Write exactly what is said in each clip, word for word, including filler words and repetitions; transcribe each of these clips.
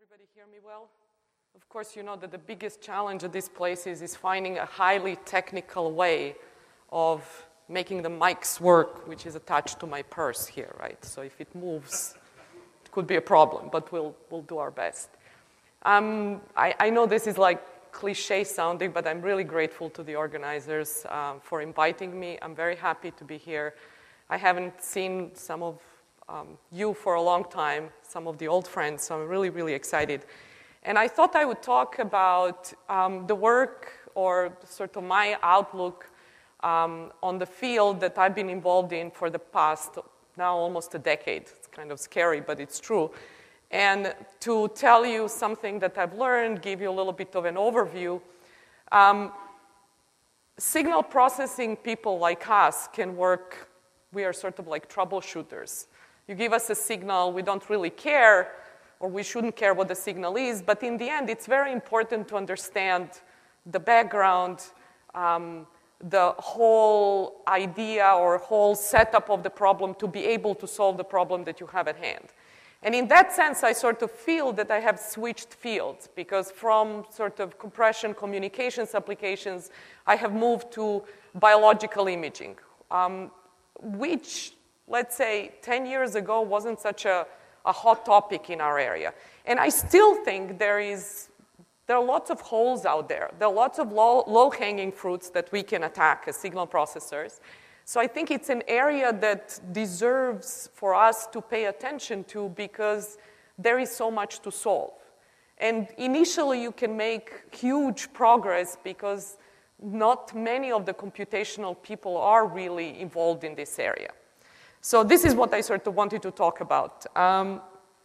everybody hear me well? Of course, you know that the biggest challenge at this place is, is finding a highly technical way of making the mics work, which is attached to my purse here, right? So if it moves, it could be a problem, but we'll, we'll do our best. Um, I, I know this is like cliche sounding, but I'm really grateful to the organizers um, for inviting me. I'm very happy to be here. I haven't seen some of um, you for a long time, some of the old friends, so I'm really, really excited. And I thought I would talk about um, the work or sort of my outlook um, on the field that I've been involved in for the past, now almost a decade. It's kind of scary, but it's true. And to tell you something that I've learned, give you a little bit of an overview, um, signal processing people like us can work, we are sort of like troubleshooters. You give us a signal, we don't really care, or we shouldn't care what the signal is, but in the end, it's very important to understand the background, um, the whole idea or whole setup of the problem to be able to solve the problem that you have at hand. And in that sense, I sort of feel that I have switched fields, because from sort of compression communications applications, I have moved to biological imaging, um, which, let's say, ten years ago wasn't such a, a hot topic in our area. And I still think there is, there are lots of holes out there. There are lots of low, low-hanging fruits that we can attack as signal processors. So I think it's an area that deserves for us to pay attention to, because there is so much to solve. And initially you can make huge progress because not many of the computational people are really involved in this area. So this is what I sort of wanted to talk about. Um,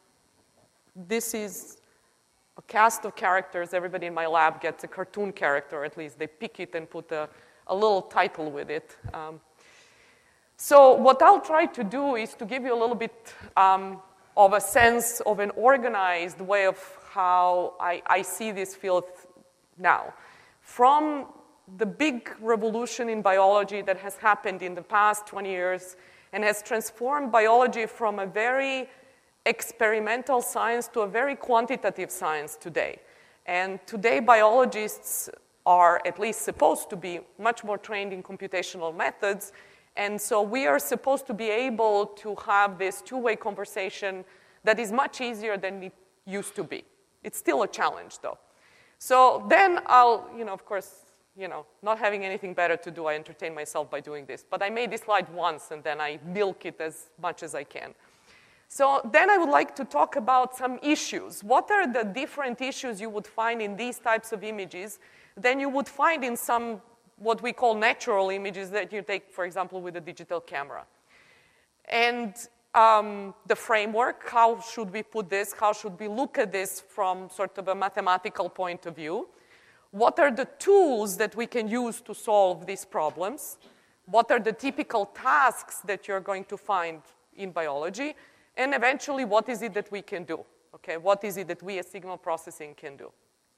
this is a cast of characters. Everybody in my lab gets a cartoon character, at least. They pick it and put a, a little title with it. Um, So what I'll try to do is to give you a little bit um, of a sense of an organized way of how I, I see this field now. From the big revolution in biology that has happened in the past twenty years and has transformed biology from a very experimental science to a very quantitative science today. And today biologists are at least supposed to be much more trained in computational methods. And so we are supposed to be able to have this two-way conversation that is much easier than it used to be. It's still a challenge, though. So then I'll, you know, of course, you know, not having anything better to do, I entertain myself by doing this. But I made this slide once, and then I milk it as much as I can. So then I would like to talk about some issues. What are the different issues you would find in these types of images than you would find in some what we call natural images that you take, for example, with a digital camera. And um, the framework, how should we put this? How should we look at this from sort of a mathematical point of view? What are the tools that we can use to solve these problems? What are the typical tasks that you're going to find in biology? And eventually, what is it that we can do? Okay, what is it that we as signal processing can do?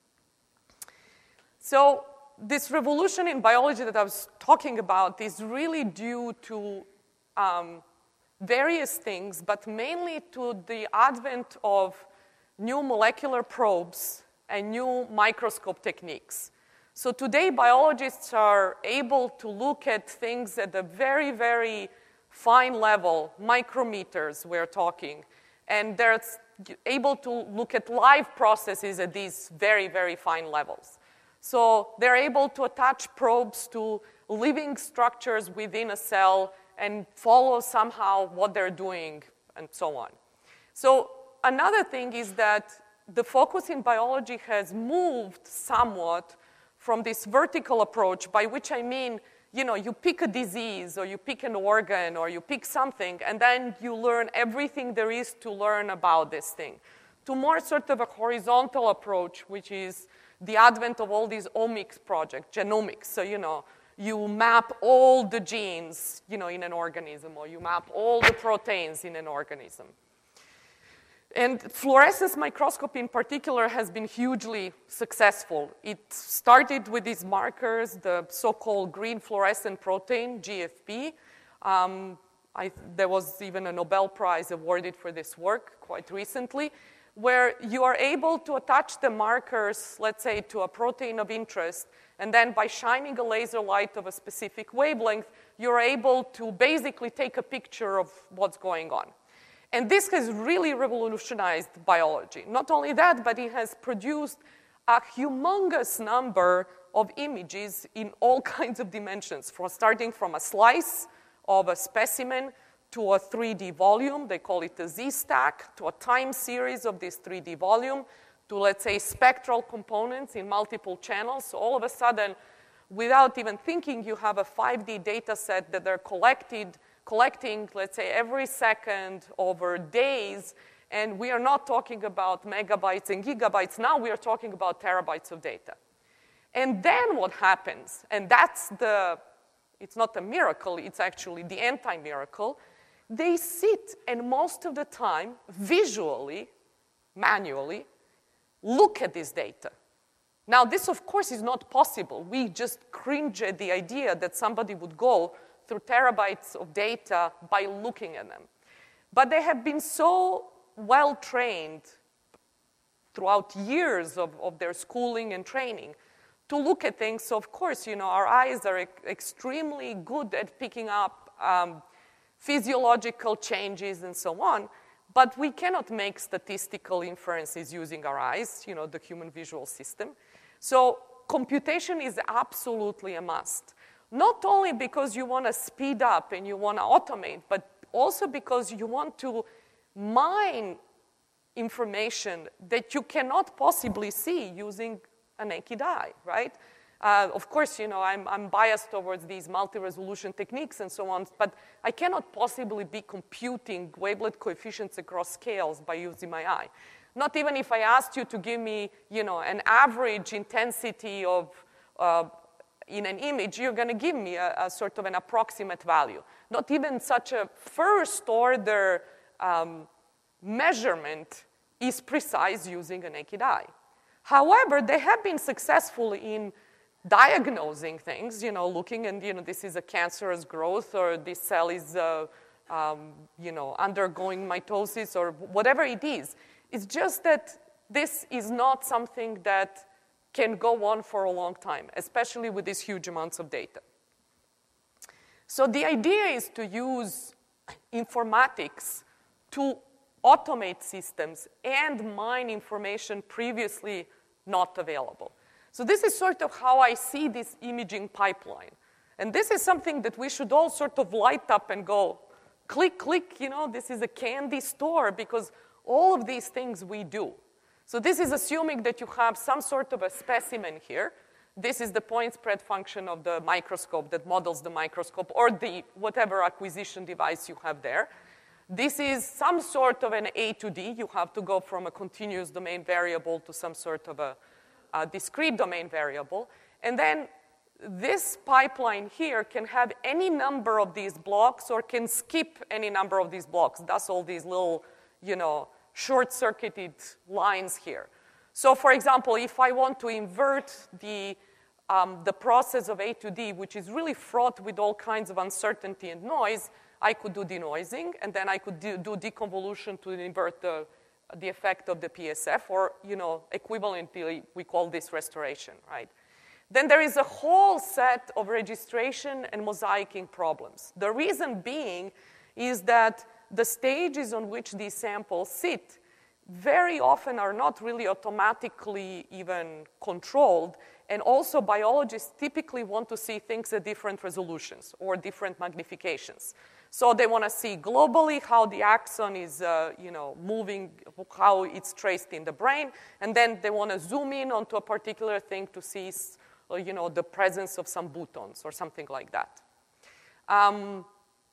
So this revolution in biology that I was talking about is really due to um, various things, but mainly to the advent of new molecular probes and new microscope techniques. So today, biologists are able to look at things at a very, very fine level, micrometers we're talking, and they're able to look at live processes at these very, very fine levels. So they're able to attach probes to living structures within a cell and follow somehow what they're doing and so on. So another thing is that the focus in biology has moved somewhat from this vertical approach, by which I mean, you know, you pick a disease or you pick an organ or you pick something and then you learn everything there is to learn about this thing, to more sort of a horizontal approach, which is the advent of all these omics projects, genomics. So, you know, you map all the genes, you know, in an organism, or you map all the proteins in an organism. And fluorescence microscopy in particular has been hugely successful. It started with these markers, the so-called green fluorescent protein, G F P. Um, I, there was even a Nobel Prize awarded for this work quite recently. where you are able to attach the markers, let's say, to a protein of interest, and then by shining a laser light of a specific wavelength, you're able to basically take a picture of what's going on. And this has really revolutionized biology. Not only that, but it has produced a humongous number of images in all kinds of dimensions, from starting from a slice of a specimen to a three D volume, they call it a Z-stack, to a time series of this three D volume, to, let's say, spectral components in multiple channels. So all of a sudden, without even thinking, you have a five D data set that they're collected, collecting, let's say, every second over days. And we are not talking about megabytes and gigabytes. Now we are talking about terabytes of data. And then what happens, and that's the, it's not a miracle, it's actually the anti-miracle. They sit and most of the time, visually, manually, look at this data. Now, this, of course, is not possible. We just cringe at the idea that somebody would go through terabytes of data by looking at them. But they have been so well trained throughout years of, of their schooling and training to look at things. So, of course, you know, our eyes are e- extremely good at picking up um, physiological changes and so on, but we cannot make statistical inferences using our eyes, you know, the human visual system. So computation is absolutely a must. Not only because you want to speed up and you want to automate, but also because you want to mine information that you cannot possibly see using a naked eye, right? Uh, of course, you know, I'm, I'm biased towards these multi-resolution techniques and so on, but I cannot possibly be computing wavelet coefficients across scales by using my eye. Not even if I asked you to give me, you know, an average intensity of, uh, in an image, you're going to give me a, a sort of an approximate value. Not even such a first-order um, measurement is precise using a naked eye. However, they have been successful in diagnosing things, you know, looking and, you know, this is a cancerous growth or this cell is, uh, um, you know, undergoing mitosis or whatever it is. It's just that this is not something that can go on for a long time, especially with these huge amounts of data. So the idea is to use informatics to automate systems and mine information previously not available. So this is sort of how I see this imaging pipeline. And this is something that we should all sort of light up and go, click, click, you know, this is a candy store, because all of these things we do. So this is assuming that you have some sort of a specimen here. This is the point spread function of the microscope that models the microscope or the whatever acquisition device you have there. This is some sort of an A to D. You have to go from a continuous domain variable to some sort of a a discrete domain variable. And then this pipeline here can have any number of these blocks or can skip any number of these blocks. That's all these little, you know, short-circuited lines here. So, for example, if I want to invert the, um, the process of A to D, which is really fraught with all kinds of uncertainty and noise, I could do denoising, and then I could do, do deconvolution to invert the the effect of the P S F, or, you know, equivalently, we call this restoration, right? Then there is a whole set of registration and mosaicing problems. The reason being is that the stages on which these samples sit very often are not really automatically even controlled, and also biologists typically want to see things at different resolutions or different magnifications. So they want to see globally how the axon is, uh, you know, moving, how it's traced in the brain, and then they want to zoom in onto a particular thing to see, uh, you know, the presence of some boutons or something like that. Um,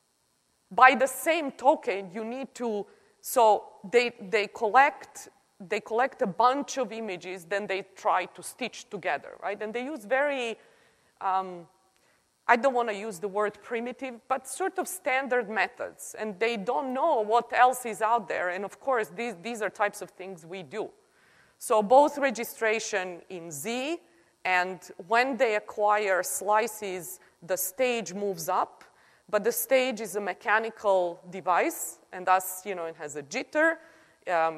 by the same token, you need to, so they they collect they collect a bunch of images, then they try to stitch together, right? And they use very um, I don't want to use the word primitive, but sort of standard methods. And they don't know what else is out there. And of course, these, these are types of things we do. So both registration in Z, and when they acquire slices, the stage moves up. But the stage is a mechanical device, and thus, you know, it has a jitter. Um,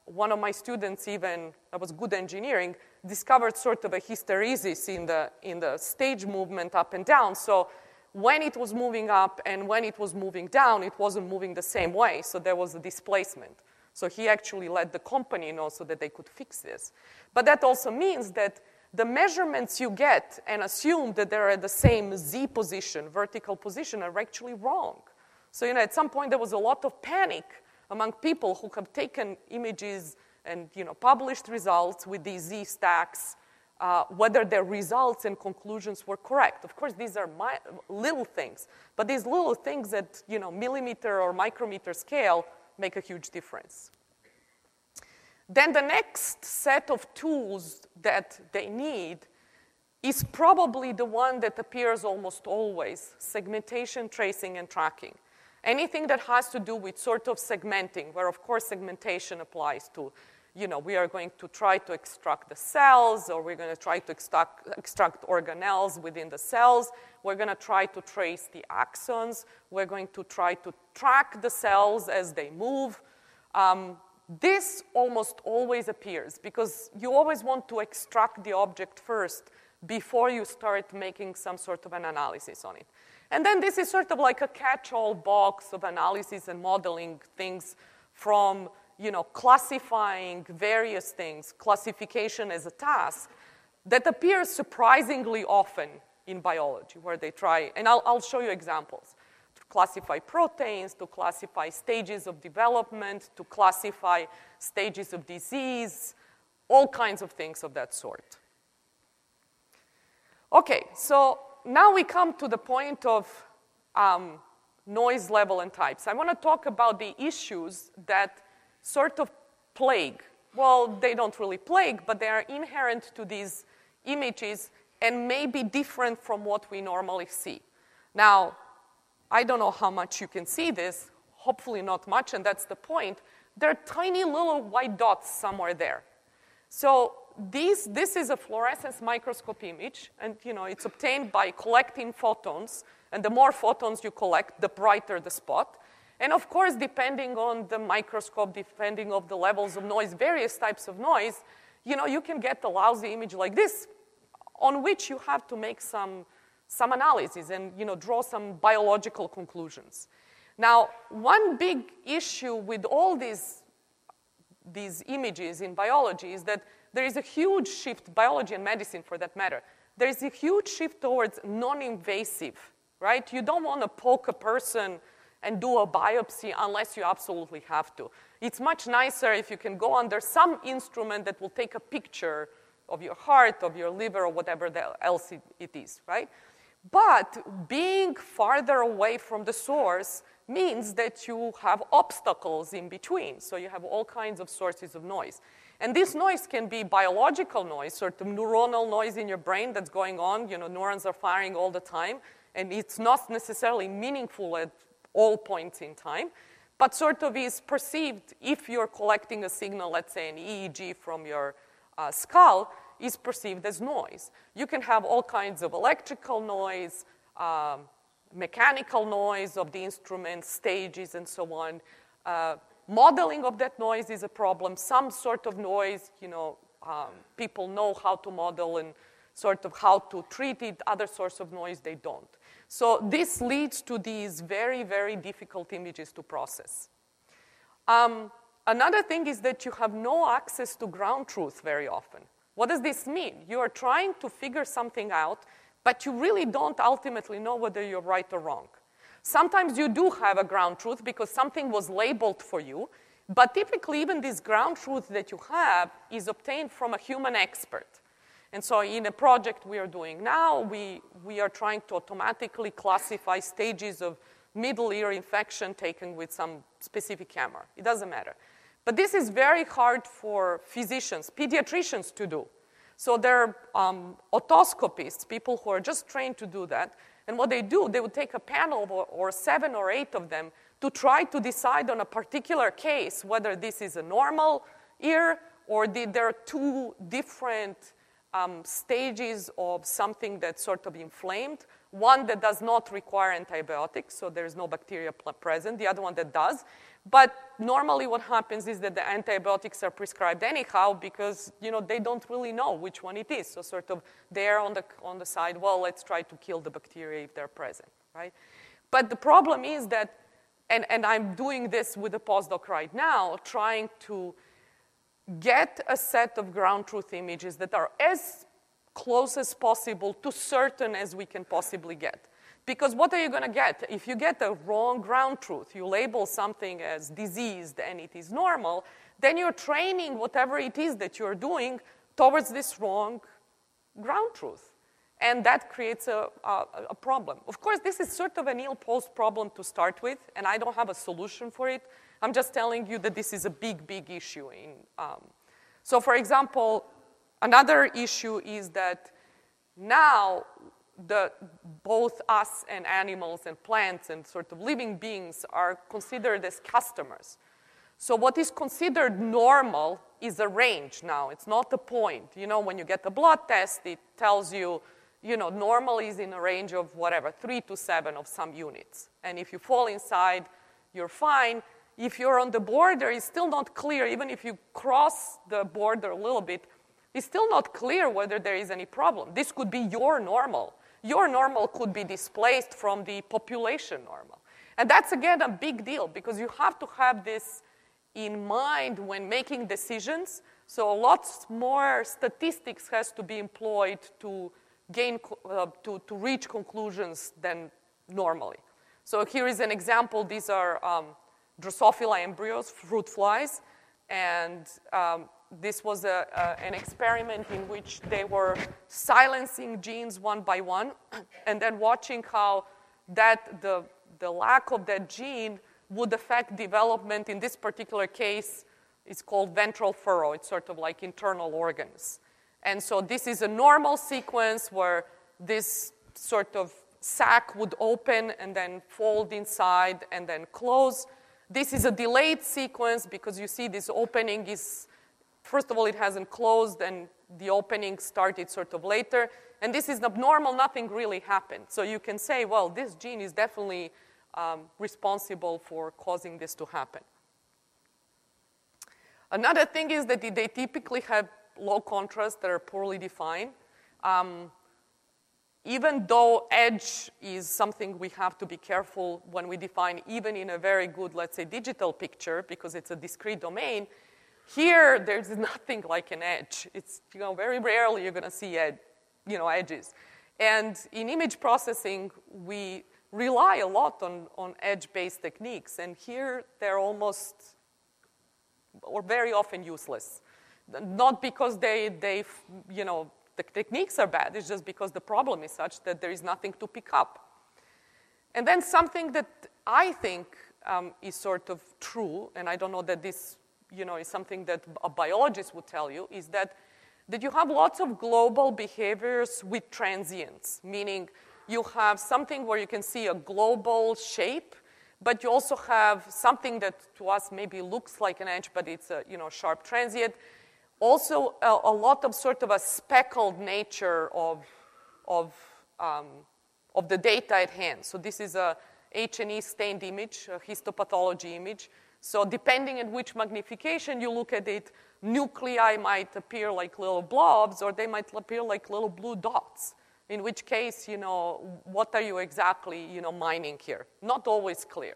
one of my students even, that was good engineering, discovered sort of a hysteresis in the, in the stage movement up and down. So when it was moving up and when it was moving down, it wasn't moving the same way, so there was a displacement. So he actually let the company know so that they could fix this. But that also means that the measurements you get and assume that they're at the same Z position, vertical position, are actually wrong. So, you know, at some point there was a lot of panic among people who have taken images and, you know, published results with these Z stacks, uh, whether their results and conclusions were correct. Of course, these are my, little things, but these little things at, you know, millimeter or micrometer scale make a huge difference. Then the next set of tools that they need is probably the one that appears almost always: segmentation, tracing, and tracking. Anything that has to do with sort of segmenting, where of course segmentation applies to, you know, we are going to try to extract the cells, or we're going to try to extract, extract organelles within the cells. We're going to try to trace the axons. We're going to try to track the cells as they move. Um, this almost always appears because you always want to extract the object first before you start making some sort of an analysis on it. And then this is sort of like a catch-all box of analysis and modeling things from, you know, classifying various things, classification as a task, that appears surprisingly often in biology, where they try, and I'll, I'll show you examples, to classify proteins, to classify stages of development, to classify stages of disease, all kinds of things of that sort. Okay, so now we come to the point of um, noise level and types. I want to talk about the issues that sort of plague. Well, they don't really plague, but they are inherent to these images and may be different from what we normally see. Now, I don't know how much you can see this, hopefully not much, and that's the point. There are tiny little white dots somewhere there. So these, this is a fluorescence microscope image, and you know, it's obtained by collecting photons, and the more photons you collect, the brighter the spot. And of course, depending on the microscope, depending on the levels of noise, various types of noise, you know, you can get a lousy image like this, on which you have to make some, some analysis and, you know, draw some biological conclusions. Now, one big issue with all these, these images in biology is that there is a huge shift, biology and medicine for that matter, there is a huge shift towards non-invasive, right? You don't want to poke a person and do a biopsy unless you absolutely have to. It's much nicer if you can go under some instrument that will take a picture of your heart, of your liver, or whatever else it is, right? But being farther away from the source means that you have obstacles in between. So you have all kinds of sources of noise. And this noise can be biological noise, sort of neuronal noise in your brain that's going on. You know, neurons are firing all the time, and it's not necessarily meaningful at all points in time, but sort of is perceived if you're collecting a signal, let's say an E E G from your uh, skull, is perceived as noise. You can have all kinds of electrical noise, um, mechanical noise of the instrument, stages, and so on. Uh, modeling of that noise is a problem. Some sort of noise, you know, um, people know how to model and sort of how to treat it. Other sorts of noise, they don't. So this leads to these very, very difficult images to process. Um, another thing is that you have no access to ground truth very often. What does this mean? You are trying to figure something out, but you really don't ultimately know whether you're right or wrong. Sometimes you do have a ground truth because something was labeled for you, but typically even this ground truth that you have is obtained from a human expert. And so in a project we are doing now, we, we are trying to automatically classify stages of middle ear infection taken with some specific camera. It doesn't matter. But this is very hard for physicians, pediatricians to do. So they're um, otoscopists, people who are just trained to do that. And what they do, they would take a panel of, or seven or eight of them to try to decide on a particular case whether this is a normal ear or the, there are two different Um, stages of something that's sort of inflamed. One that does not require antibiotics, so there's no bacteria present. The other one that does. But normally what happens is that the antibiotics are prescribed anyhow because, you know, they don't really know which one it is. So sort of they're on the, on the side, well, let's try to kill the bacteria if they're present, right? But the problem is that, and, and I'm doing this with a postdoc right now, trying to get a set of ground truth images that are as close as possible to certain as we can possibly get. Because what are you going to get? If you get a wrong ground truth, you label something as diseased and it is normal, then you're training whatever it is that you're doing towards this wrong ground truth. And that creates a, a, a problem. Of course, this is sort of an ill-posed problem to start with, and I don't have a solution for it. I'm just telling you that this is a big, big issue. In, um, so for example, another issue is that now the, both us and animals and plants and sort of living beings are considered as customers. So what is considered normal is a range now. It's not a point. You know, when you get a blood test, it tells you, you know, normal is in a range of whatever, three to seven of some units. And if you fall inside, you're fine. If you're on the border, it's still not clear. Even if you cross the border a little bit, it's still not clear whether there is any problem. This could be your normal. Your normal could be displaced from the population normal. And that's, again, a big deal because you have to have this in mind when making decisions. So lots more statistics has to be employed to gain, uh, to, to reach conclusions than normally. So here is an example. These are um, Drosophila embryos, fruit flies. And um, this was a, a, an experiment in which they were silencing genes one by one and then watching how that the, the lack of that gene would affect development. In this particular case, it's called ventral furrow. It's sort of like internal organs. And so this is a normal sequence where this sort of sac would open and then fold inside and then close. This is a delayed sequence because you see this opening is, first of all, it hasn't closed and the opening started sort of later. And this is abnormal, nothing really happened. So you can say, well, this gene is definitely um, responsible for causing this to happen. Another thing is that they typically have low contrast that are poorly defined. Um, even though edge is something we have to be careful when we define, even in a very good, let's say, digital picture, because it's a discrete domain, here there's nothing like an edge. It's, you know, very rarely you're going to see ed, you know, edges. And in image processing, we rely a lot on, on edge-based techniques, and here they're almost, or very often useless. Not because they, they, you know, the techniques are bad, it's just because the problem is such that there is nothing to pick up. And then something that I think um, is sort of true, and I don't know that this, you know, is something that a biologist would tell you, is that, that you have lots of global behaviors with transients, meaning you have something where you can see a global shape, but you also have something that to us maybe looks like an edge, but it's a, you know, sharp transient. Also, a, a lot of sort of a speckled nature of, of, um, of the data at hand. So this is a H and E stained image, a histopathology image. So depending on which magnification you look at it, nuclei might appear like little blobs, or they might appear like little blue dots. In which case, you know, what are you exactly, you know, mining here? Not always clear.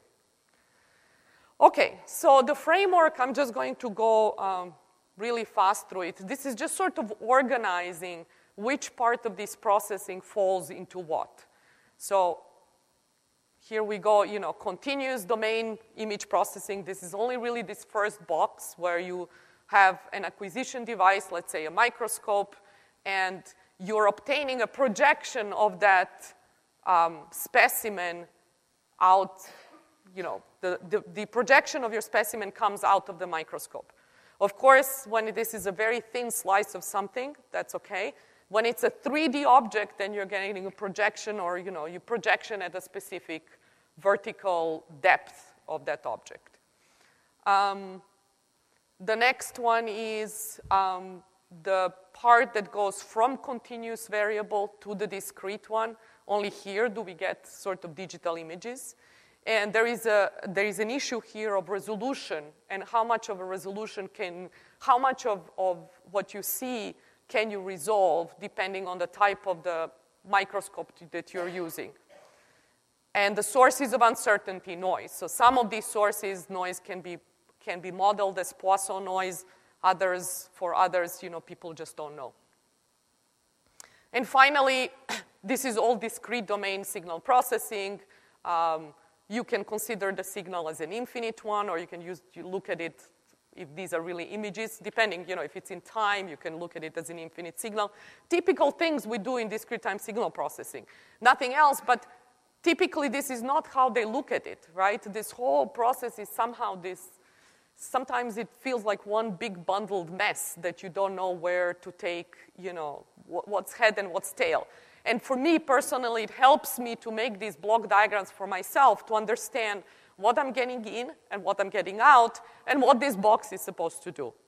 Okay, so the framework, I'm just going to go um, really fast through it. This is just sort of organizing which part of this processing falls into what. So here we go, you know, continuous domain image processing. This is only really this first box where you have an acquisition device, let's say a microscope, and you're obtaining a projection of that um, specimen out, you know, the, the, the projection of your specimen comes out of the microscope. Of course, when this is a very thin slice of something, that's okay. When it's a three D object, then you're getting a projection, or, you know, you projection at a specific vertical depth of that object. Um, the next one is um, the part that goes from continuous variable to the discrete one. Only here do we get sort of digital images. And there is, a, there is an issue here of resolution and how much of a resolution can, how much of, of what you see can you resolve depending on the type of the microscope that you're using. And the sources of uncertainty, noise. So some of these sources, noise can be, can be modeled as Poisson noise. Others, for others, you know, people just don't know. And finally, this is all discrete domain signal processing. Um, you can consider the signal as an infinite one, or you can use, you look at it if these are really images, depending, you know, if it's in time, you can look at it as an infinite signal. Typical things we do in discrete time signal processing. Nothing else, but typically this is not how they look at it, right? This whole process is somehow this, sometimes it feels like one big bundled mess that you don't know where to take, you know, what's head and what's tail. And for me personally, it helps me to make these block diagrams for myself to understand what I'm getting in and what I'm getting out and what this box is supposed to do.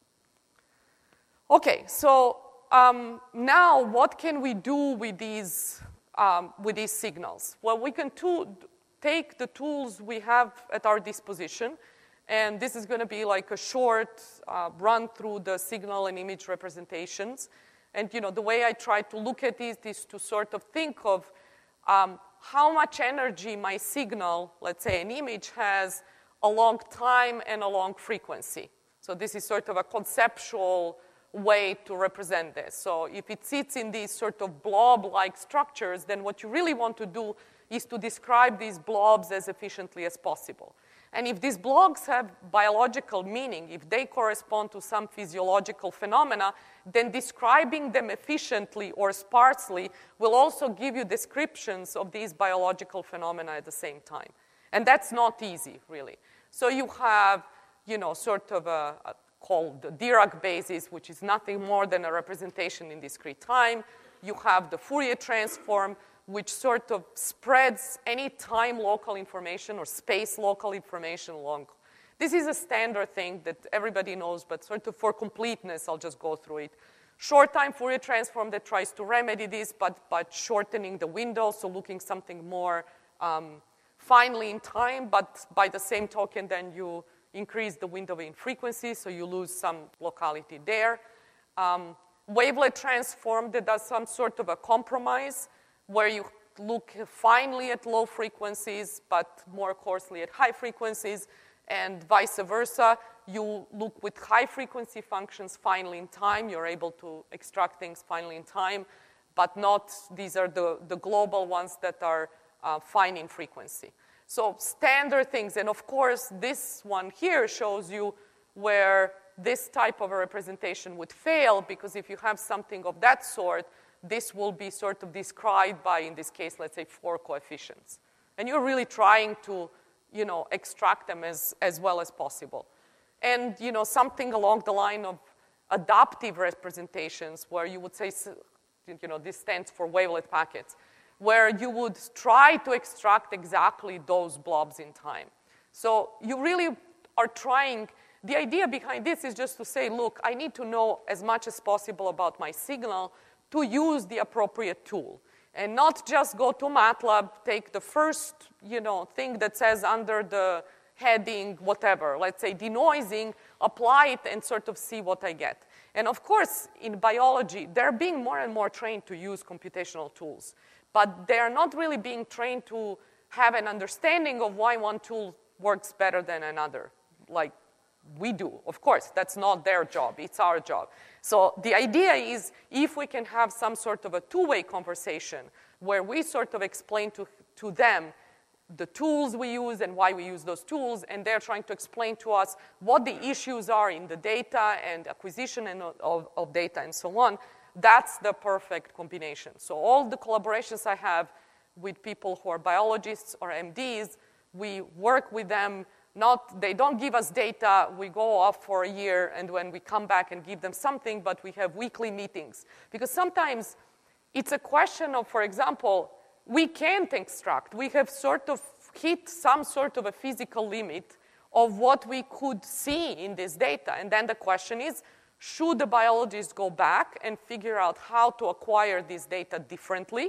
Okay, so um, now what can we do with these, um, with these signals? Well, we can to- take the tools we have at our disposition, and this is going to be like a short uh, run through the signal and image representations. And, you know, the way I try to look at it is to sort of think of um, how much energy my signal, let's say an image, has along time and along frequency. So this is sort of a conceptual way to represent this. So if it sits in these sort of blob-like structures, then what you really want to do is to describe these blobs as efficiently as possible. And if these blobs have biological meaning, if they correspond to some physiological phenomena, then describing them efficiently or sparsely will also give you descriptions of these biological phenomena at the same time. And that's not easy, really. So you have, you know, sort of a, a called the Dirac basis, which is nothing more than a representation in discrete time. You have the Fourier transform, which sort of spreads any time local information or space local information along. This is a standard thing that everybody knows, but sort of for completeness, I'll just go through it. Short time Fourier transform that tries to remedy this, but, but shortening the window, so looking something more um, finely in time, but by the same token, then you increase the window in frequency, so you lose some locality there. Um, wavelet transform that does some sort of a compromise, where you look finely at low frequencies, but more coarsely at high frequencies, and vice versa. You look with high frequency functions finely in time. You're able to extract things finely in time, but not, these are the, the global ones that are uh, fine in frequency. So standard things, and of course, this one here shows you where this type of a representation would fail, because if you have something of that sort, this will be sort of described by, in this case, let's say, four coefficients. And you're really trying to, you know, extract them as, as well as possible. And, you know, something along the line of adaptive representations, where you would say, you know, this stands for wavelet packets, where you would try to extract exactly those blobs in time. So you really are trying, the idea behind this is just to say, look, I need to know as much as possible about my signal to use the appropriate tool, and not just go to MATLAB, take the first, you know, thing that says under the heading, whatever, let's say denoising, apply it and sort of see what I get. And of course, in biology, they're being more and more trained to use computational tools, but they're not really being trained to have an understanding of why one tool works better than another, like we do. Of course, that's not their job, it's our job. So the idea is, if we can have some sort of a two-way conversation where we sort of explain to, to them the tools we use and why we use those tools, and they're trying to explain to us what the issues are in the data and acquisition and of, of data and so on, that's the perfect combination. So all the collaborations I have with people who are biologists or M Ds, we work with them. Not, they don't give us data, we go off for a year, and when we come back and give them something, but we have weekly meetings. Because sometimes it's a question of, for example, we can't extract. We have sort of hit some sort of a physical limit of what we could see in this data. And then the question is, should the biologists go back and figure out how to acquire this data differently?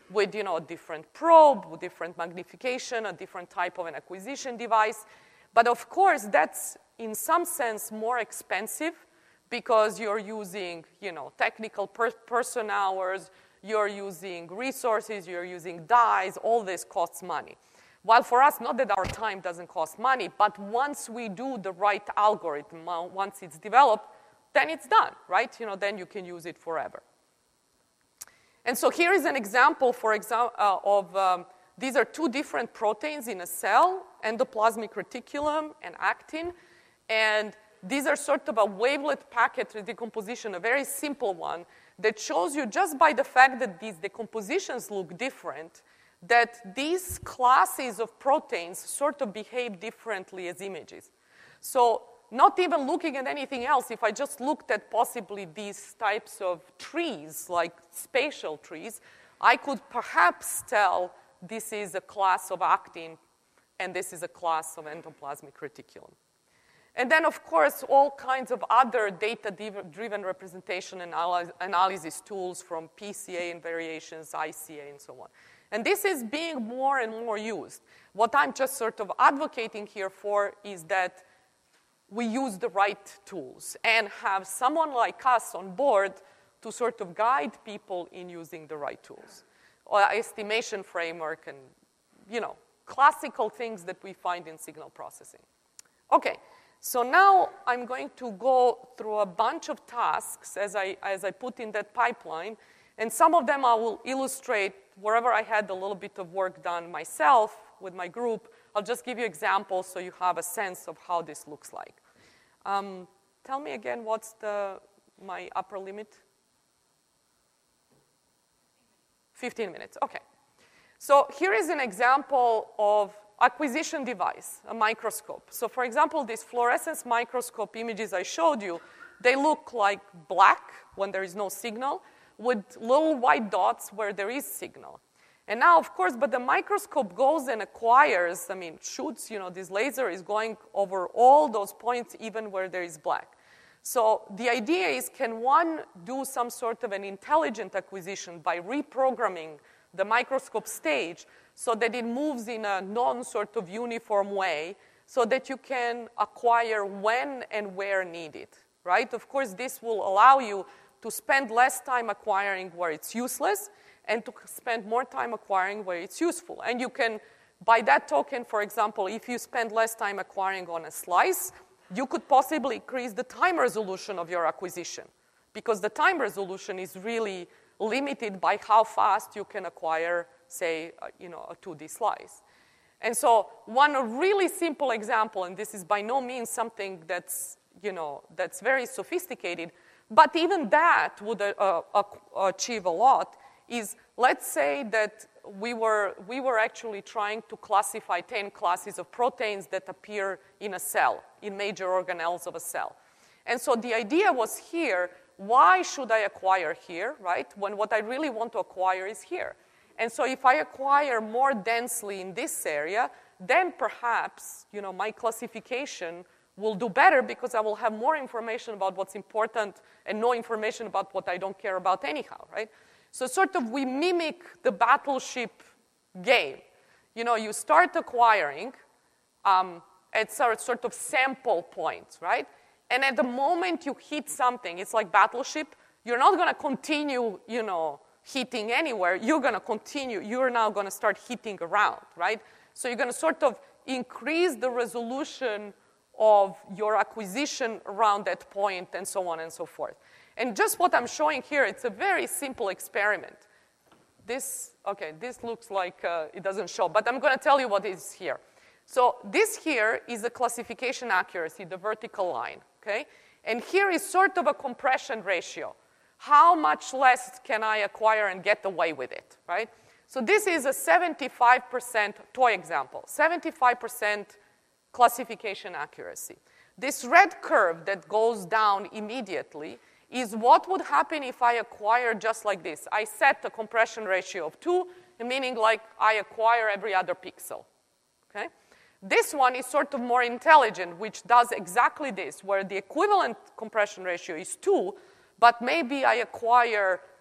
with, you know, a different probe, with different magnification, a different type of an acquisition device. But of course, that's in some sense more expensive because you're using, you know, technical per person hours, you're using resources, you're using dyes, all this costs money. While for us, not that our time doesn't cost money, but once we do the right algorithm, once it's developed, then it's done, right? You know, then you can use it forever. And so here is an example, for example, uh, of um, these are two different proteins in a cell, endoplasmic reticulum and actin. And these are sort of a wavelet packet decomposition, a very simple one, that shows you just by the fact that these decompositions look different, that these classes of proteins sort of behave differently as images. So not even looking at anything else, if I just looked at possibly these types of trees, like spatial trees, I could perhaps tell this is a class of actin and this is a class of endoplasmic reticulum. And then, of course, all kinds of other data-driven representation and analysis tools from P C A and variations, I C A, and so on. And this is being more and more used. What I'm just sort of advocating here for is that we use the right tools and have someone like us on board to sort of guide people in using the right tools. Or estimation framework and, you know, classical things that we find in signal processing. Okay. So now I'm going to go through a bunch of tasks as I, as I put in that pipeline, and some of them I will illustrate wherever I had a little bit of work done myself with my group. I'll just give you examples so you have a sense of how this looks like. Um, tell me again what's the, my upper limit? fifteen minutes, okay. So here is an example of acquisition device, a microscope. So for example, these fluorescence microscope images I showed you, they look like black when there is no signal with little white dots where there is signal. And now, of course, but the microscope goes and acquires, I mean, shoots, you know, this laser is going over all those points even where there is black. So the idea is, can one do some sort of an intelligent acquisition by reprogramming the microscope stage so that it moves in a non-sort of uniform way so that you can acquire when and where needed, right? Of course, this will allow you to spend less time acquiring where it's useless and to spend more time acquiring where it's useful. And you can, by that token, for example, if you spend less time acquiring on a slice, you could possibly increase the time resolution of your acquisition because the time resolution is really limited by how fast you can acquire, say, uh, you know, a two D slice. And so one really simple example, and this is by no means something that's, you know, that's very sophisticated, but even that would uh, uh, achieve a lot, is let's say that we were, we were actually trying to classify ten classes of proteins that appear in a cell, in major organelles of a cell. And so the idea was here, why should I acquire here, right, when what I really want to acquire is here? And so if I acquire more densely in this area, then perhaps, you know, my classification will do better because I will have more information about what's important and no information about what I don't care about anyhow, right? So sort of we mimic the battleship game. You know, you start acquiring um, at sort of sample points, right? And at the moment you hit something, it's like battleship, you're not going to continue, you know, hitting anywhere. You're going to continue. You're now going to start hitting around, right? So you're going to sort of increase the resolution of your acquisition around that point and so on and so forth. And just what I'm showing here, it's a very simple experiment. This, okay, this looks like uh, it doesn't show, but I'm going to tell you what is here. So this here is the classification accuracy, the vertical line, okay? And here is sort of a compression ratio. How much less can I acquire and get away with it, right? So this is a seventy-five percent toy example, seventy-five percent classification accuracy. This red curve that goes down immediately is what would happen if I acquire just like this. I set a compression ratio of two, meaning like I acquire every other pixel, okay? This one is sort of more intelligent, which does exactly this, where the equivalent compression ratio is two, but maybe I acquire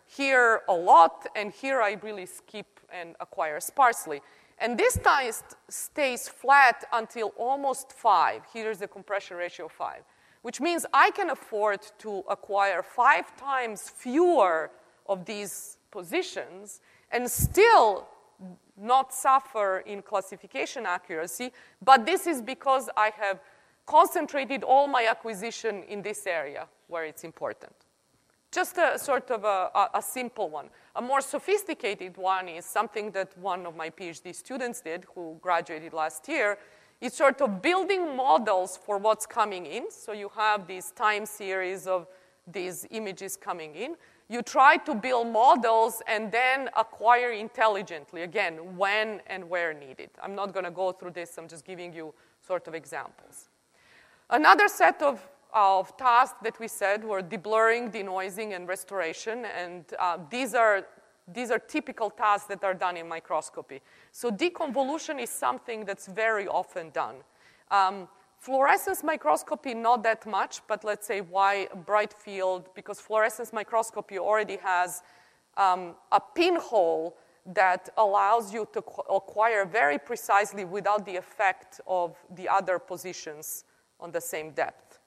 here a lot, and here I really skip and acquire sparsely. And this test stays flat until almost five. Here's the compression ratio of five, which means I can afford to acquire five times fewer of these positions and still not suffer in classification accuracy, but this is because I have concentrated all my acquisition in this area where it's important. Just a sort of a, a, a simple one. A more sophisticated one is something that one of my PhD students did who graduated last year. It's sort of building models for what's coming in. So you have this time series of these images coming in. You try to build models and then acquire intelligently, again, when and where needed. I'm not going to go through this. I'm just giving you sort of examples. Another set of, of tasks that we said were deblurring, denoising, and restoration. And uh, these are, these are typical tasks that are done in microscopy. So deconvolution is something that's very often done. Um, Fluorescence microscopy, not that much, but let's say why bright field? Because fluorescence microscopy already has um, a pinhole that allows you to acquire very precisely without the effect of the other positions on the same depth.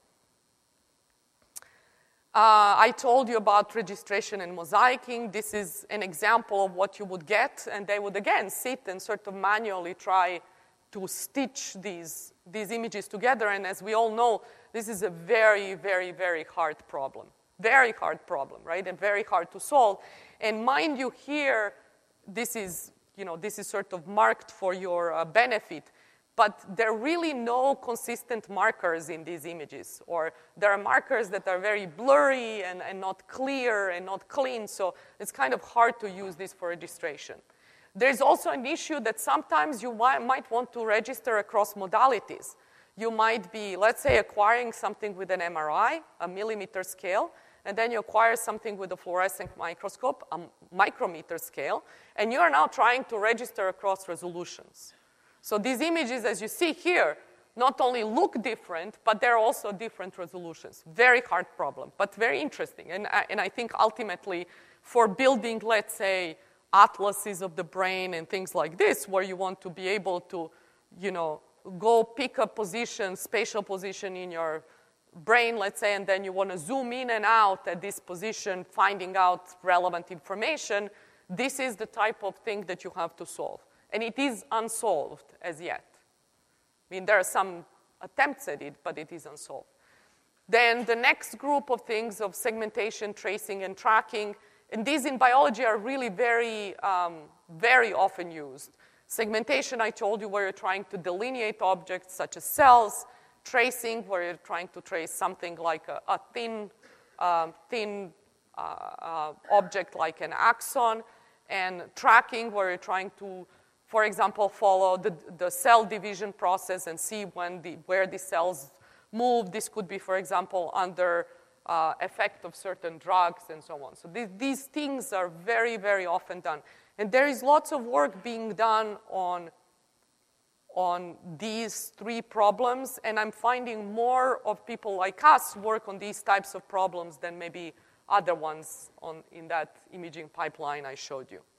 Uh, I told you about registration and mosaicing. This is an example of what you would get, and they would again sit and sort of manually try to stitch these, these images together. And as we all know, this is a very, very, very hard problem. Very hard problem, right? And very hard to solve. And mind you here, this is, you know, this is sort of marked for your uh, benefit. But there are really no consistent markers in these images. Or there are markers that are very blurry and, and not clear and not clean. So it's kind of hard to use this for registration. There's also an issue that sometimes you might want to register across modalities. You might be, let's say, acquiring something with an M R I, a millimeter scale, and then you acquire something with a fluorescent microscope, a micrometer scale, and you are now trying to register across resolutions. So these images, as you see here, not only look different, but they're also different resolutions. Very hard problem, but very interesting. And I, and I think ultimately for building, let's say, atlases of the brain and things like this, where you want to be able to, you know, go pick a position, spatial position in your brain, let's say, and then you want to zoom in and out at this position, finding out relevant information, this is the type of thing that you have to solve. And it is unsolved as yet. I mean, there are some attempts at it, but it is unsolved. Then the next group of things of segmentation, tracing, and tracking, and these in biology are really very, um, very often used. Segmentation, I told you, where you're trying to delineate objects such as cells. Tracing, where you're trying to trace something like a, a thin, uh, thin uh, uh, object like an axon. And tracking, where you're trying to, for example, follow the, the cell division process and see when the, where the cells move. This could be, for example, under Uh, effect of certain drugs and so on. So th- these things are very, very often done. And there is lots of work being done on, on these three problems, and I'm finding more of people like us work on these types of problems than maybe other ones on, in that imaging pipeline I showed you.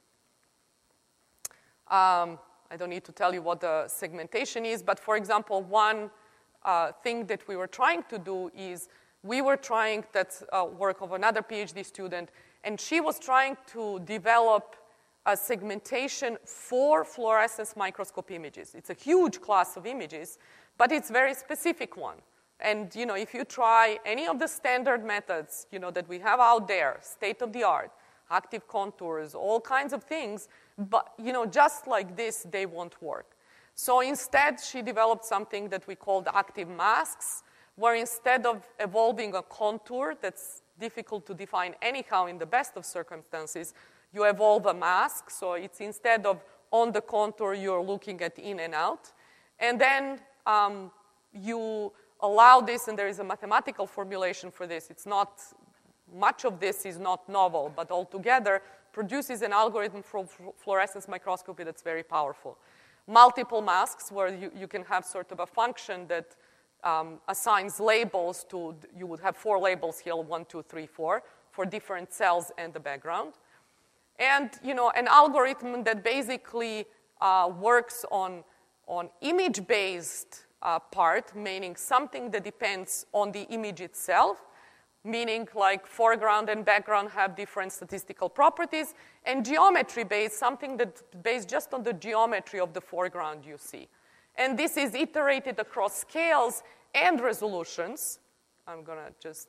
Um, I don't need to tell you what the segmentation is, but for example, one uh, thing that we were trying to do is we were trying, that's uh, work of another PhD student, and she was trying to develop a segmentation for fluorescence microscope images. It's a huge class of images, but it's a very specific one. And, you know, if you try any of the standard methods, you know, that we have out there, state-of-the-art, active contours, all kinds of things, but, you know, just like this, they won't work. So instead, she developed something that we called active masks, where instead of evolving a contour that's difficult to define anyhow in the best of circumstances, you evolve a mask. So it's instead of on the contour, you're looking at in and out. And then um, you allow this, and there is a mathematical formulation for this. It's not, much of this is not novel, but altogether produces an algorithm for fluorescence microscopy that's very powerful. Multiple masks, where you, you can have sort of a function that um, assigns labels to, you would have four labels here, one, two, three, four. for different cells and the background. And, you know, an algorithm that basically uh, works on, on image-based uh, part, meaning something that depends on the image itself, meaning like foreground and background have different statistical properties, and geometry-based, something that's based just on the geometry of the foreground you see. And this is iterated across scales and resolutions. I'm going to just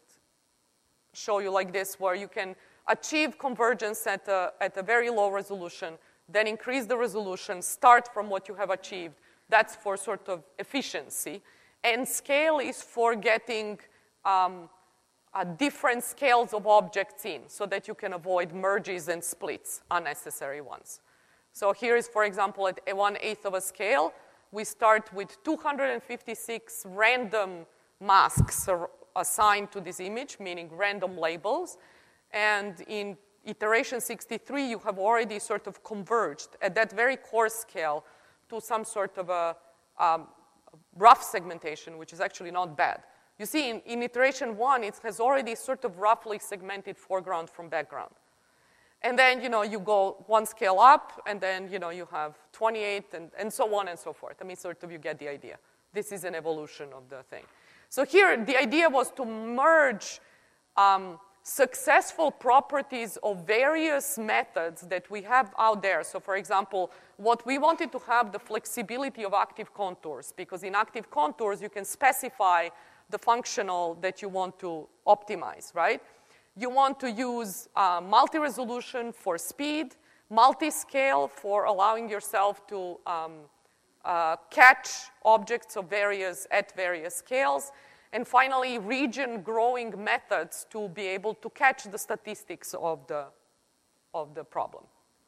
show you like this, where you can achieve convergence at a, at a very low resolution, then increase the resolution, start from what you have achieved. That's for sort of efficiency. And scale is for getting um, uh, different scales of objects in so that you can avoid merges and splits, unnecessary ones. So here is, for example, at a one-eighth of a scale, we start with two hundred fifty-six random masks assigned to this image, meaning random labels. And in iteration sixty-three, you have already sort of converged at that very coarse scale to some sort of a um, rough segmentation, which is actually not bad. You see, in, in iteration one, it has already sort of roughly segmented foreground from background. And then, you know, you go one scale up, and then, you know, you have twenty-eight, and, and so on and so forth. I mean, sort of you get the idea. This is an evolution of the thing. So here, the idea was to merge um, successful properties of various methods that we have out there. So, for example, what we wanted to have the flexibility of active contours, because in active contours, you can specify the functional that you want to optimize, right? You want to use uh, multi-resolution for speed, multi-scale for allowing yourself to um, uh, catch objects of various, at various scales, and finally, region-growing methods to be able to catch the statistics of the, of the problem.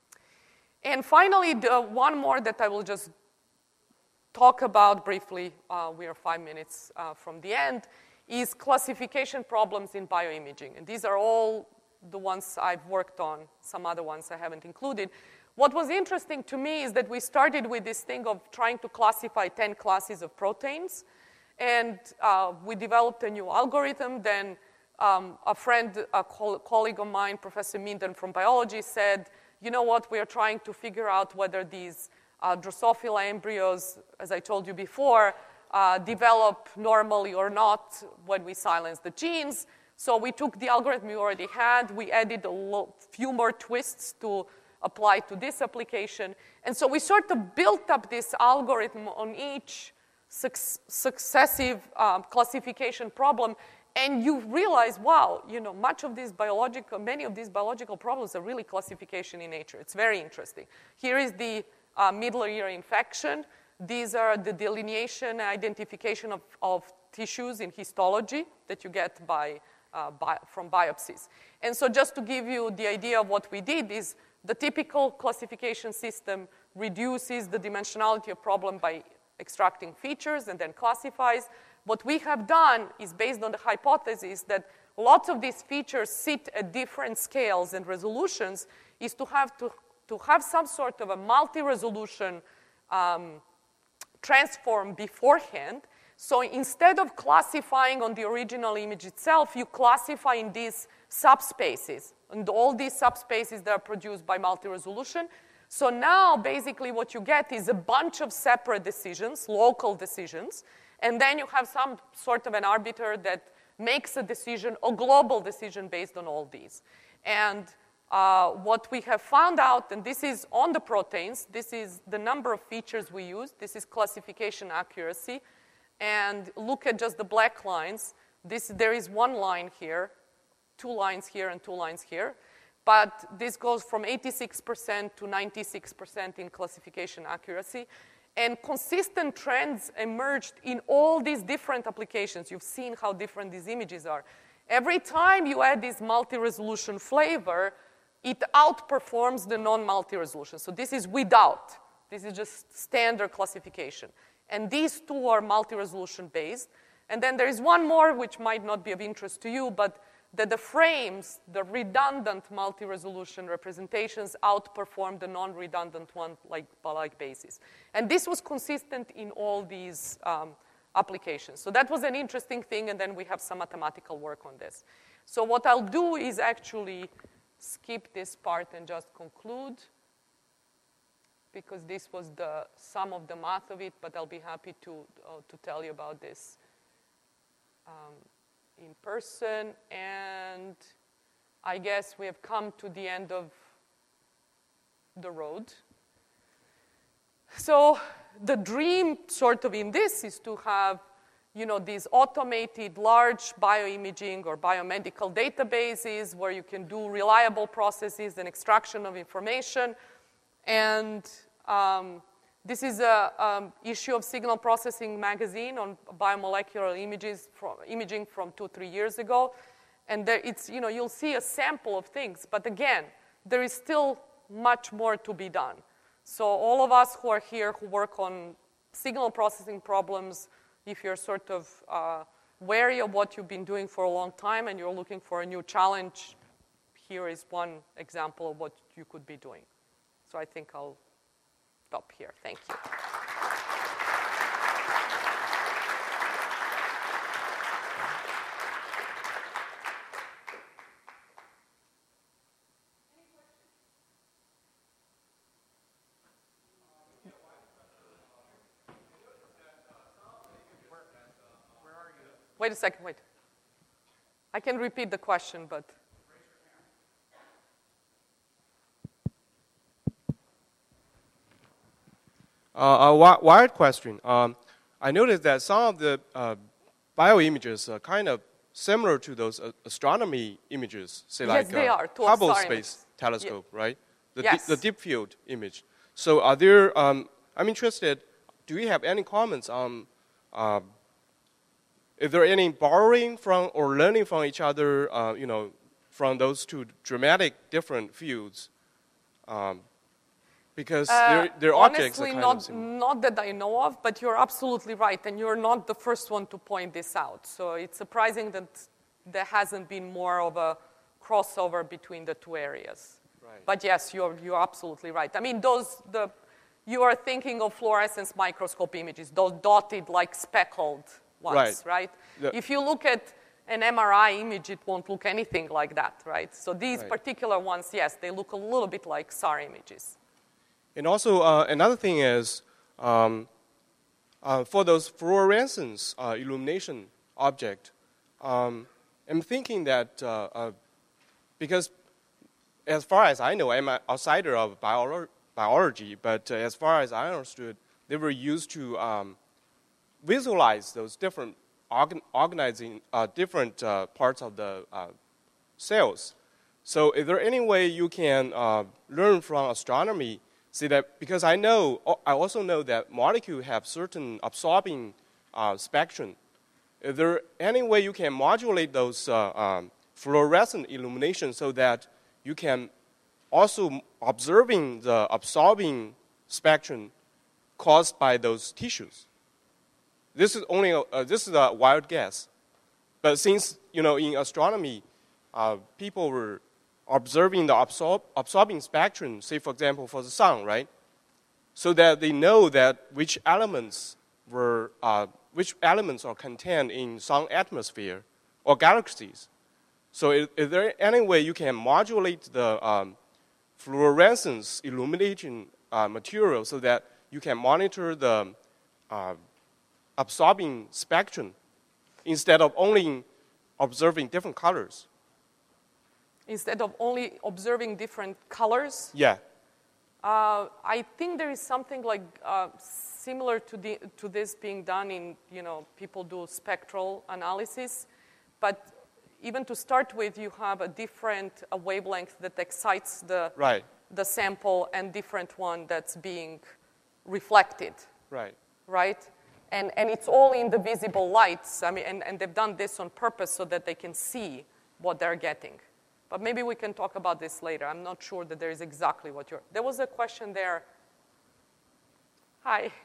And finally, the one more that I will just talk about briefly, uh, we are five minutes uh, from the end, is classification problems in bioimaging. And these are all the ones I've worked on. Some other ones I haven't included. What was interesting to me is that we started with this thing of trying to classify ten classes of proteins. And uh, we developed a new algorithm. Then um, a friend, a co- colleague of mine, Professor Minden from biology, said, you know what, we are trying to figure out whether these uh, Drosophila embryos, as I told you before, Uh, develop normally or not when we silence the genes. So we took the algorithm we already had, we added a lo- few more twists to apply to this application. And so we sort of built up this algorithm on each su- successive uh, classification problem. And you realize, wow, you know, much of these biological, many of these biological problems are really classification in nature. It's very interesting. Here is the uh, middle ear infection. These are the delineation and identification of, of tissues in histology that you get by, uh, by, from biopsies. And so just to give you the idea of what we did is the typical classification system reduces the dimensionality of problem by extracting features and then classifies. What we have done is based on the hypothesis that lots of these features sit at different scales and resolutions is to have, to, to have some sort of a multi-resolution um, transform beforehand. So instead of classifying on the original image itself, you classify in these subspaces. And all these subspaces that are produced by multi-resolution. So now basically what you get is a bunch of separate decisions, local decisions, and then you have some sort of an arbiter that makes a decision, a global decision based on all these. And Uh, what we have found out, and this is on the proteins, this is the number of features we use, this is classification accuracy, and look at just the black lines. This, there is one line here, two lines here and two lines here, but this goes from eighty-six percent to ninety-six percent in classification accuracy, and consistent trends emerged in all these different applications. You've seen how different these images are. Every time you add this multi-resolution flavor, it outperforms the non-multi-resolution. So this is without. This is just standard classification. And these two are multi-resolution based. And then there is one more which might not be of interest to you, but that the frames, the redundant multi-resolution representations outperform the non-redundant one like, like basis. And this was consistent in all these um, applications. So that was an interesting thing, and then we have some mathematical work on this. So what I'll do is actually skip this part and just conclude, because this was the sum of the math of it, but I'll be happy to, uh, to tell you about this um, in person. And I guess we have come to the end of the road. So the dream sort of in this is to have, you know, these automated large bioimaging or biomedical databases where you can do reliable processes and extraction of information. And um, this is a um, issue of Signal Processing magazine on biomolecular images from, imaging from two, three years ago. And there it's, you know, you'll see a sample of things. But again, there is still much more to be done. So all of us who are here who work on signal processing problems, if you're sort of uh, wary of what you've been doing for a long time and you're looking for a new challenge, here is one example of what you could be doing. So I think I'll stop here. Thank you. Wait a second, wait. I can repeat the question, but. Uh, a wi wired question. Um, I noticed that some of the uh, bioimages are kind of similar to those uh, astronomy images, say yes, like they uh, are, to Hubble Space Space Telescope, yeah. right? The, yes. di the deep field image. So are there, um, I'm interested, do you have any comments on, uh, is there any borrowing from or learning from each other, uh, you know, from those two dramatic different fields? Um, Because uh, their, their objects are honestly, kind not, of similar. not that I know of, but you're absolutely right, and you're not the first one to point this out. So it's surprising that there hasn't been more of a crossover between the two areas. Right. But yes, you're, you're absolutely right. I mean, those, the, you are thinking of fluorescence microscope images, those dotted, like speckled ones, right? right? The, if you look at an M R I image, it won't look anything like that, right? So these right. particular ones, yes, they look a little bit like S A R images. And also, uh, another thing is, um, uh, for those fluorescence uh, illumination object, um, I'm thinking that, uh, uh, because as far as I know, I'm an outsider of bio biology, but uh, as far as I understood, they were used to um, visualize those different organ organizing, uh, different uh, parts of the uh, cells. So is there any way you can uh, learn from astronomy? See that, because I know, I also know that molecules have certain absorbing uh, spectrum. Is there any way you can modulate those uh, um, fluorescent illumination so that you can also observing the absorbing spectrum caused by those tissues? This is only a, uh, this is a wild guess, but since you know in astronomy, uh, people were observing the absorb, absorbing spectrum, say, for example, for the sun, right? So that they know that which elements were, uh, which elements are contained in sun atmosphere or galaxies. So is, is there any way you can modulate the um, fluorescence illumination uh, material so that you can monitor the uh, absorbing spectrum instead of only observing different colors? Instead of only observing different colors? Yeah. Uh, I think there is something like uh, similar to, the, to this being done in, you know, people do spectral analysis. But even to start with, you have a different a wavelength that excites the, right. the sample and different one that's being reflected. Right. Right? And, and it's all in the visible lights. I mean, and, and they've done this on purpose so that they can see what they're getting. But maybe we can talk about this later. I'm not sure that there is exactly what you're... There was a question there. Hi.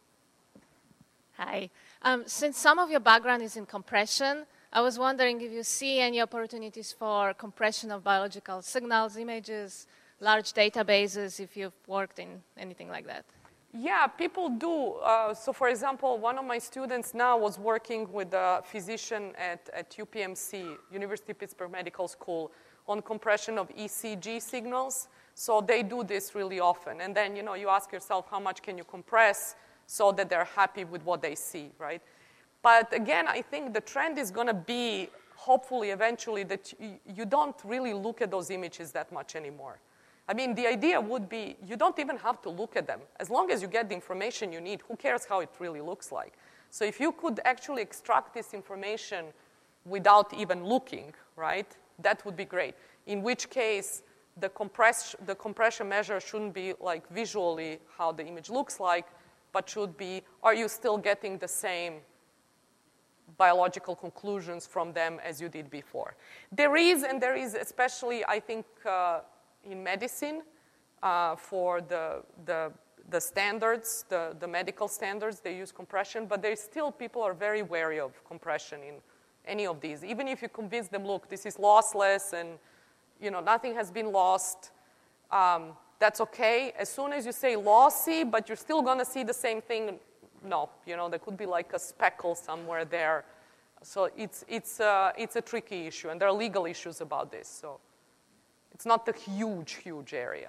Hi. Um, since some of your background is in compression, I was wondering if you see any opportunities for compression of biological signals, images, large databases, if you've worked in anything like that. Yeah, people do. Uh, so for example, one of my students now was working with a physician at, at U P M C, University of Pittsburgh Medical School, on compression of E C G signals. So they do this really often. And then, you know, you ask yourself, how much can you compress so that they're happy with what they see, right? But again, I think the trend is going to be, hopefully, eventually, that you, you don't really look at those images that much anymore. I mean, the idea would be you don't even have to look at them. As long as you get the information you need, who cares how it really looks like? So if you could actually extract this information without even looking, right, that would be great. In which case, the, compress the compression measure shouldn't be like visually how the image looks like, but should be, are you still getting the same biological conclusions from them as you did before? There is, and there is especially, I think, uh, in medicine, uh, for the, the, the standards, the, the medical standards, they use compression, but there's still, people are very wary of compression in any of these. Even if you convince them, look, this is lossless and, you know, nothing has been lost, um, that's okay. As soon as you say lossy, but you're still gonna see the same thing, no, you know, there could be like a speckle somewhere there. So it's, it's, uh, it's a tricky issue, and there are legal issues about this, so. It's not a huge, huge area.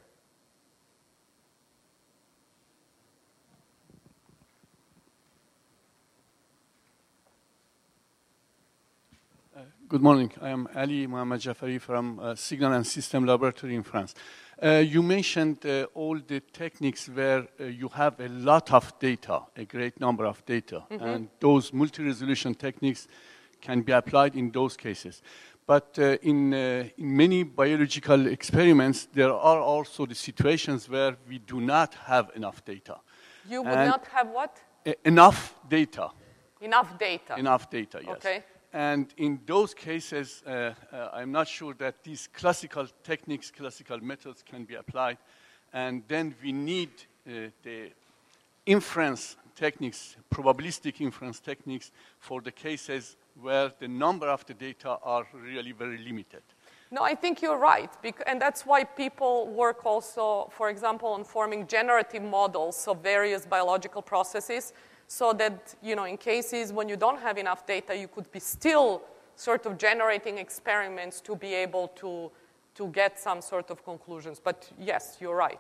Uh, good morning. I am Ali Mohamed Jafari from uh, Signal and System Laboratory in France. Uh, you mentioned uh, all the techniques where uh, you have a lot of data, a great number of data, mm-hmm. and those multi-resolution techniques can be applied in those cases. But uh, in, uh, in many biological experiments, there are also the situations where we do not have enough data. You would and not have what? E- enough data. Enough data. Enough data, yes. Okay. And in those cases, uh, uh, I'm not sure that these classical techniques, classical methods can be applied. And then we need uh, the inference techniques, probabilistic inference techniques for the cases where the number of the data are really very limited. No, I think you're right. Bec- and that's why people work also, for example, on forming generative models of various biological processes, so that, you know, in cases when you don't have enough data, you could be still sort of generating experiments to be able to, to get some sort of conclusions. But yes, you're right.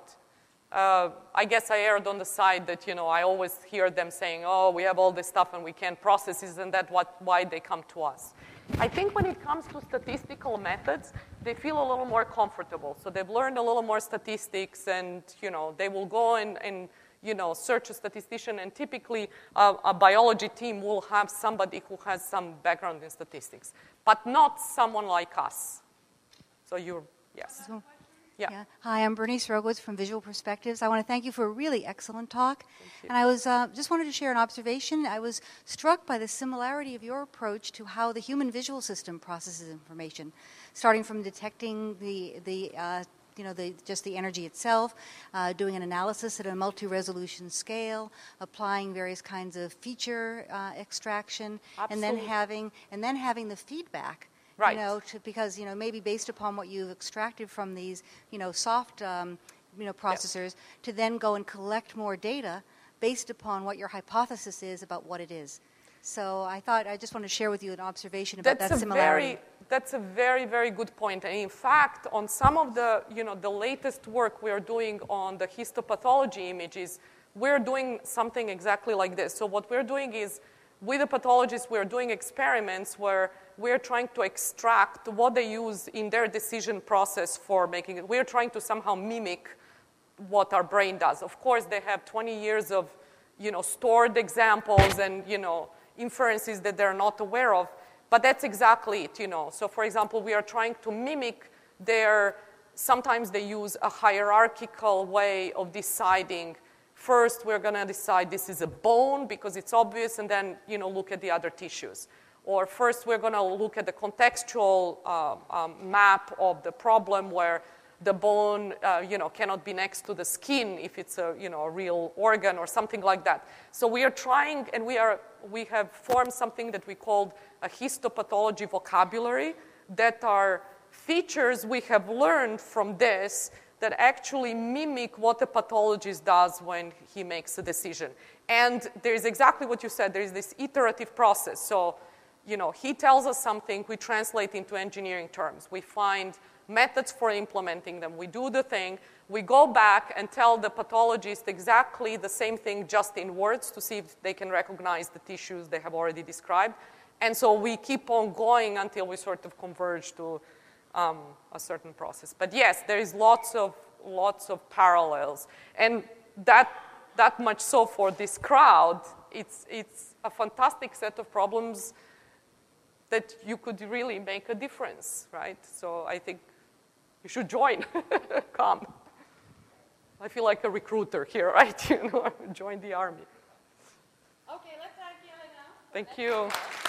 Uh, I guess I erred on the side that, you know, I always hear them saying, oh, we have all this stuff and we can't process it, and that's what, why they come to us. I think when it comes to statistical methods, they feel a little more comfortable. So they've learned a little more statistics, and, you know, they will go and, and you know, search a statistician, and typically uh, a biology team will have somebody who has some background in statistics, but not someone like us. So you're, yes. So, yeah. yeah. Hi, I'm Bernice Rogowitz from Visual Perspectives. I want to thank you for a really excellent talk. And I was uh, just wanted to share an observation. I was struck by the similarity of your approach to how the human visual system processes information, starting from detecting the the uh, you know, the, just the energy itself, uh, doing an analysis at a multi-resolution scale, applying various kinds of feature uh, extraction, Absolutely. and then having and then having the feedback. Right. You know, to, because, you know, maybe based upon what you've extracted from these, you know, soft, um, you know, processors, yep. to then go and collect more data based upon what your hypothesis is about what it is. So I thought I just want to share with you an observation about that's that a similarity. Very, that's a very, very good point. And in fact, on some of the, you know, the latest work we are doing on the histopathology images, we're doing something exactly like this. So what we're doing is, with the pathologists, we're doing experiments where we're trying to extract what they use in their decision process for making it. We're trying to somehow mimic what our brain does. Of course, they have twenty years of, you know, stored examples and, you know, inferences that they're not aware of, but that's exactly it, you know. So, for example, we are trying to mimic their, sometimes they use a hierarchical way of deciding. First, we're going to decide this is a bone because it's obvious, and then, you know, look at the other tissues. Or first, we're going to look at the contextual uh, um, map of the problem where the bone, uh, you know, cannot be next to the skin if it's a, you know, a real organ or something like that. So we are trying, and we are we have formed something that we called a histopathology vocabulary that are features we have learned from this that actually mimic what a pathologist does when he makes a decision. And there's exactly what you said. There is this iterative process. So, you know, he tells us something, we translate into engineering terms. We find methods for implementing them. We do the thing. We go back and tell the pathologist exactly the same thing just in words to see if they can recognize the tissues they have already described. And so we keep on going until we sort of converge to um, a certain process. But yes, there is lots of, lots of parallels. And that, that much so for this crowd, it's, it's a fantastic set of problems that you could really make a difference, right? So I think you should join. Come. I feel like a recruiter here, right? You know, join the army. Okay, let's thank you now. Thank you.